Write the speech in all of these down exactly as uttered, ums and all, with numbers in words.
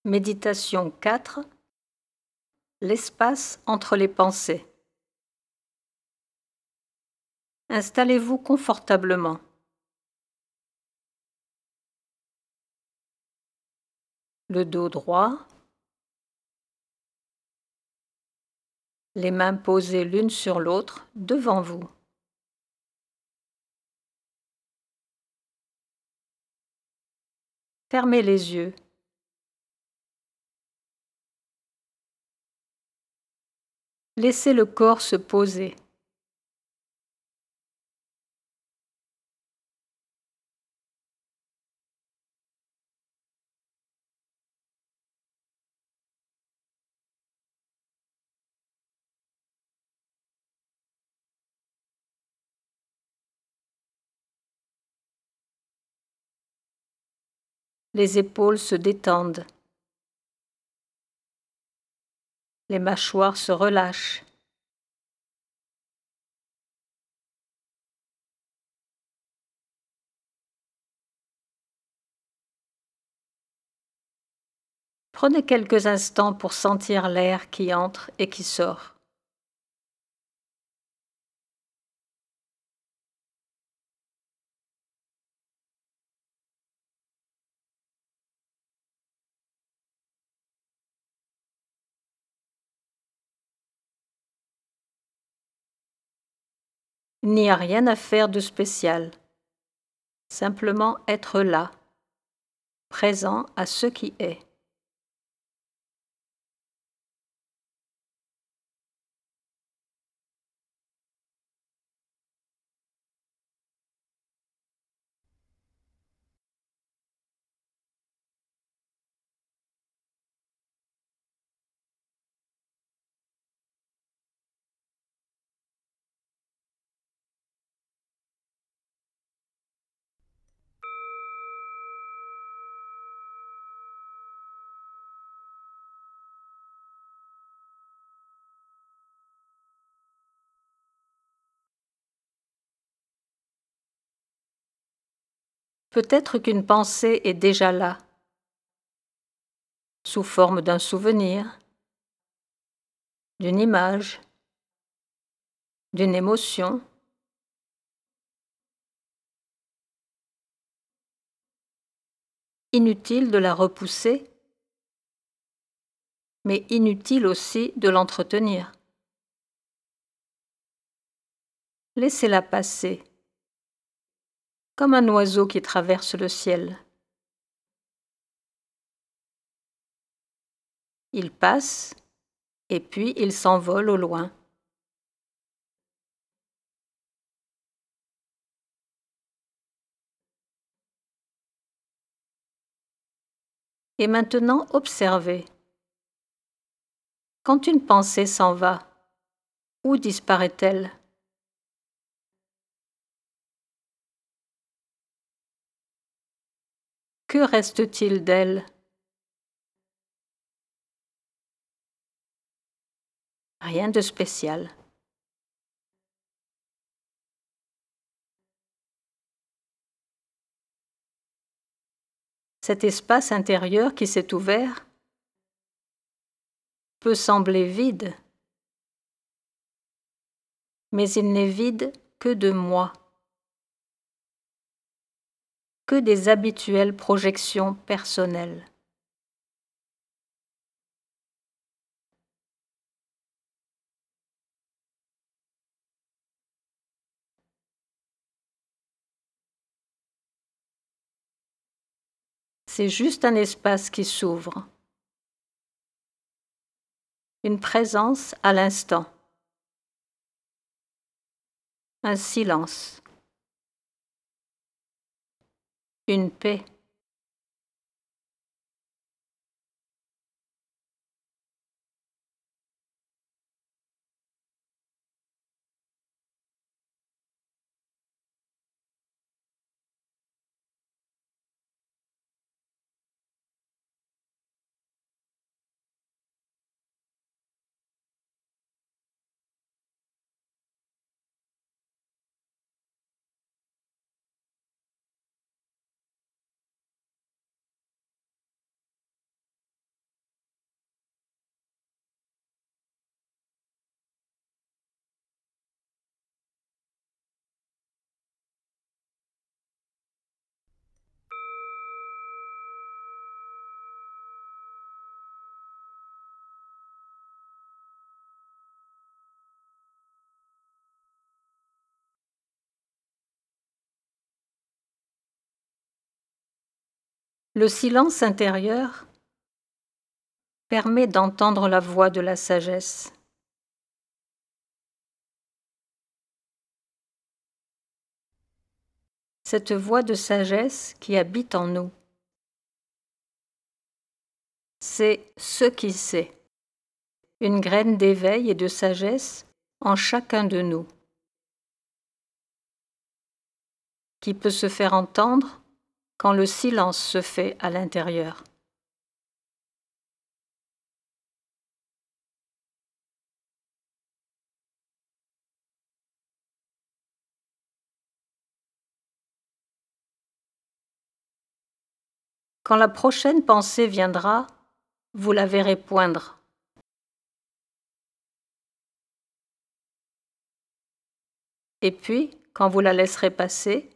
Méditation quatre. L'espace entre les pensées. Installez-vous confortablement. Le dos droit. Les mains posées l'une sur l'autre devant vous. Fermez les yeux. Laissez le corps se poser. Les épaules se détendent. Les mâchoires se relâchent. Prenez quelques instants pour sentir l'air qui entre et qui sort. Il n'y a rien à faire de spécial. Simplement être là, présent à ce qui est. Peut-être qu'une pensée est déjà là, sous forme d'un souvenir, d'une image, d'une émotion. Inutile de la repousser, mais inutile aussi de l'entretenir. Laissez-la passer, comme un oiseau qui traverse le ciel. Il passe, et puis il s'envole au loin. Et maintenant, observez. Quand une pensée s'en va, où disparaît-elle? Que reste-t-il d'elle? Rien de spécial. Cet espace intérieur qui s'est ouvert peut sembler vide, mais il n'est vide que de moi, que des habituelles projections personnelles. C'est juste un espace qui s'ouvre, une présence à l'instant, un silence, une paix. Le silence intérieur permet d'entendre la voix de la sagesse. Cette voix de sagesse qui habite en nous, c'est ce qui sait, une graine d'éveil et de sagesse en chacun de nous, qui peut se faire entendre quand le silence se fait à l'intérieur. Quand la prochaine pensée viendra, vous la verrez poindre. Et puis, quand vous la laisserez passer,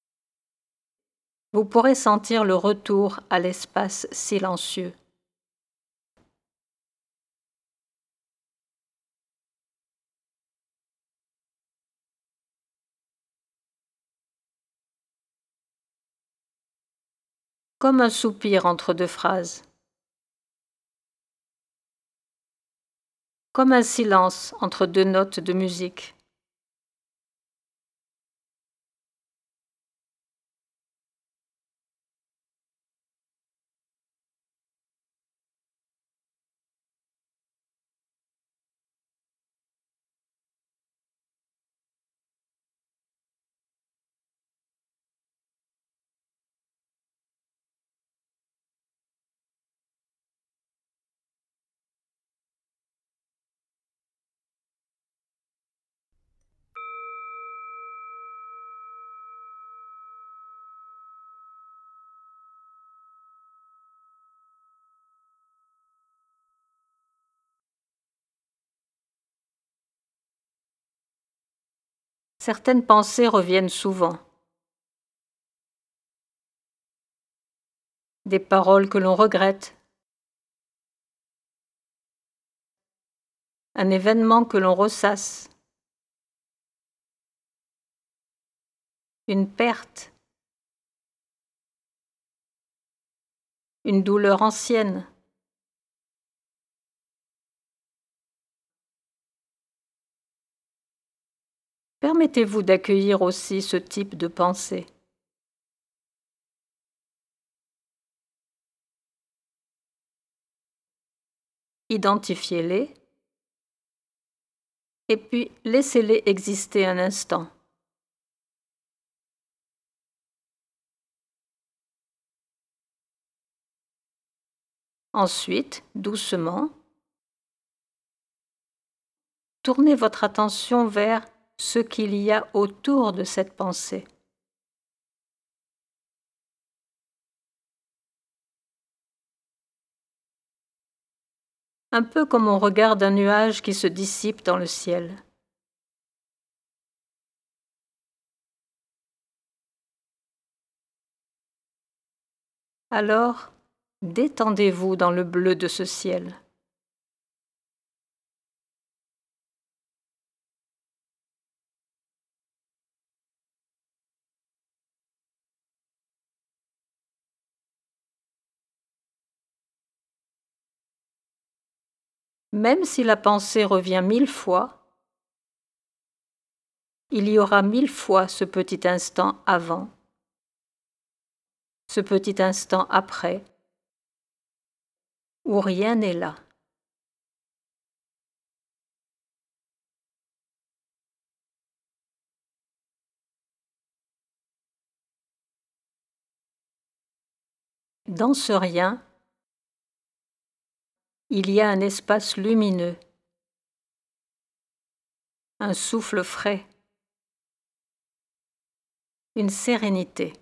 vous pourrez sentir le retour à l'espace silencieux. Comme un soupir entre deux phrases. Comme un silence entre deux notes de musique. Certaines pensées reviennent souvent. Des paroles que l'on regrette. Un événement que l'on ressasse. Une perte. Une douleur ancienne. Permettez-vous d'accueillir aussi ce type de pensée. Identifiez-les et puis laissez-les exister un instant. Ensuite, doucement, tournez votre attention vers ce qu'il y a autour de cette pensée. Un peu comme on regarde un nuage qui se dissipe dans le ciel. Alors, détendez-vous dans le bleu de ce ciel. Même si la pensée revient mille fois, il y aura mille fois ce petit instant avant, ce petit instant après, où rien n'est là. Dans ce rien, il y a un espace lumineux, un souffle frais, une sérénité.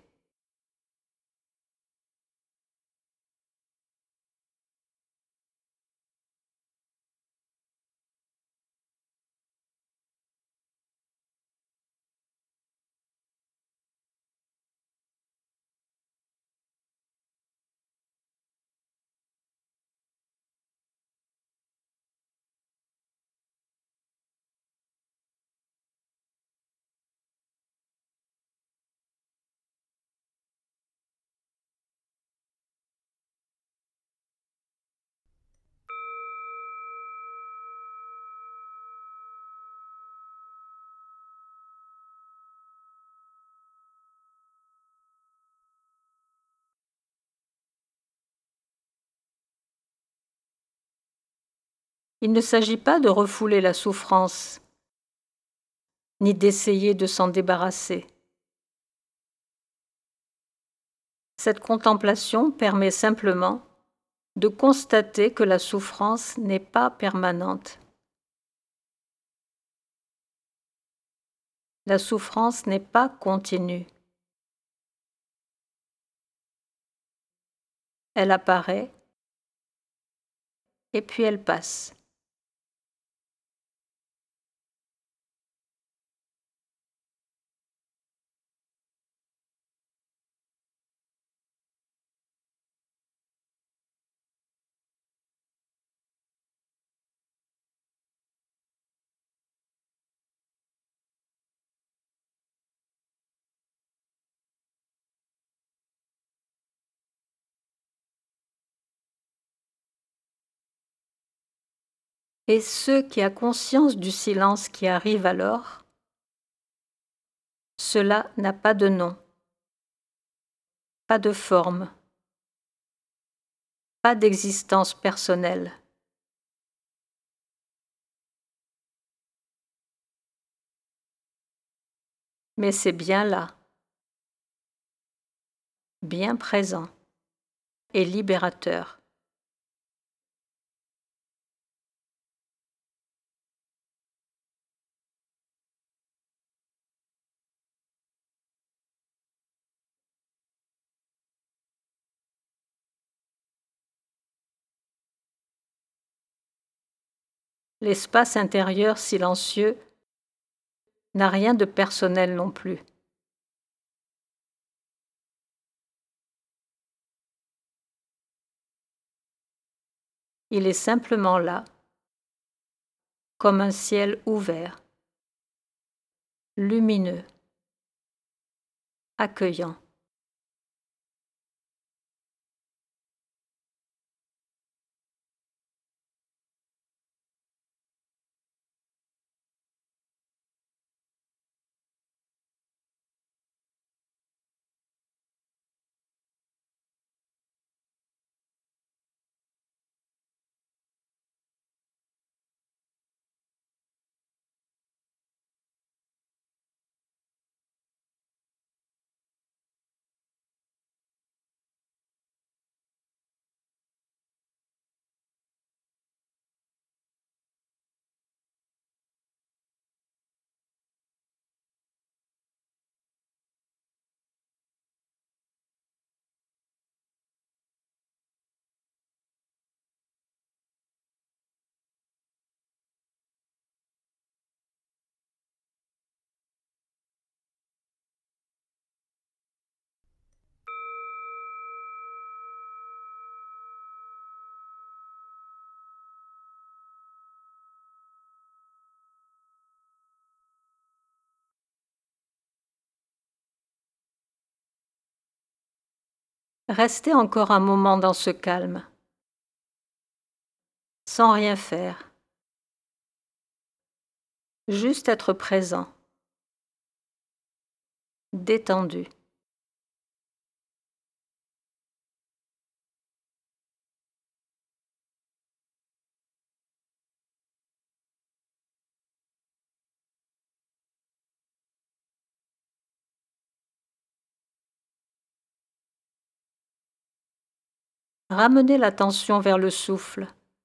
Il ne s'agit pas de refouler la souffrance, ni d'essayer de s'en débarrasser. Cette contemplation permet simplement de constater que la souffrance n'est pas permanente. La souffrance n'est pas continue. Elle apparaît et puis elle passe. Et ceux qui a conscience du silence qui arrive alors, cela n'a pas de nom, pas de forme, pas d'existence personnelle. Mais c'est bien là, bien présent et libérateur. L'espace intérieur silencieux n'a rien de personnel non plus. Il est simplement là, comme un ciel ouvert, lumineux, accueillant. Restez encore un moment dans ce calme, sans rien faire, juste être présent, détendu. Ramenez l'attention vers le souffle.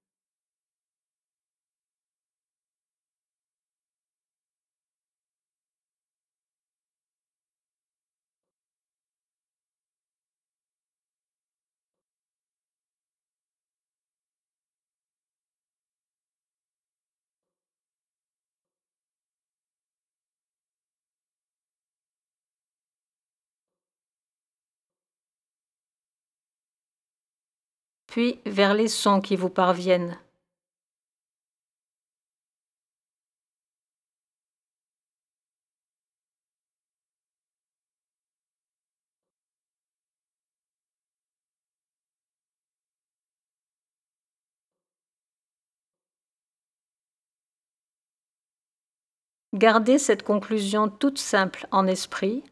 Puis vers les sons qui vous parviennent. Gardez cette conclusion toute simple en esprit.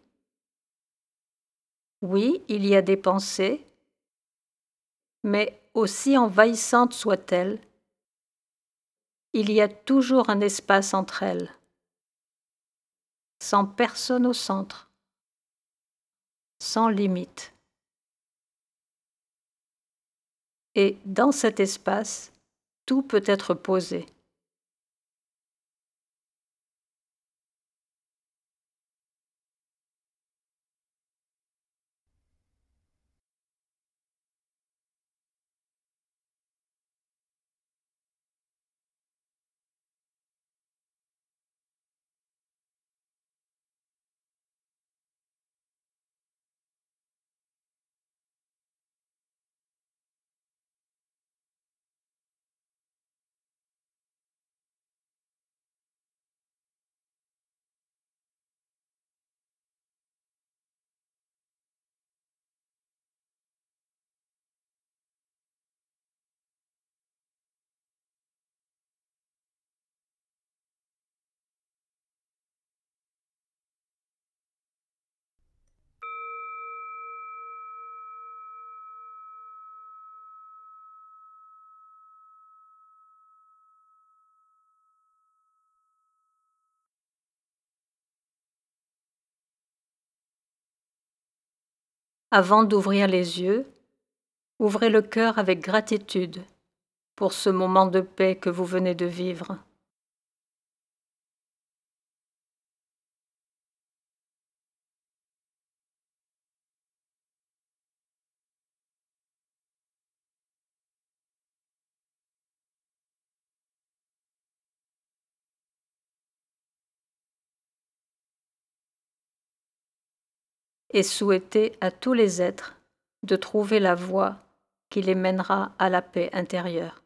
Oui, il y a des pensées, mais aussi envahissantes soient-elles, Il y a toujours un espace entre elles, sans personne au centre, sans limite. Et dans cet espace, tout peut être posé. Avant d'ouvrir les yeux, ouvrez le cœur avec gratitude pour ce moment de paix que vous venez de vivre. Et souhaitez à tous les êtres de trouver la voie qui les mènera à la paix intérieure.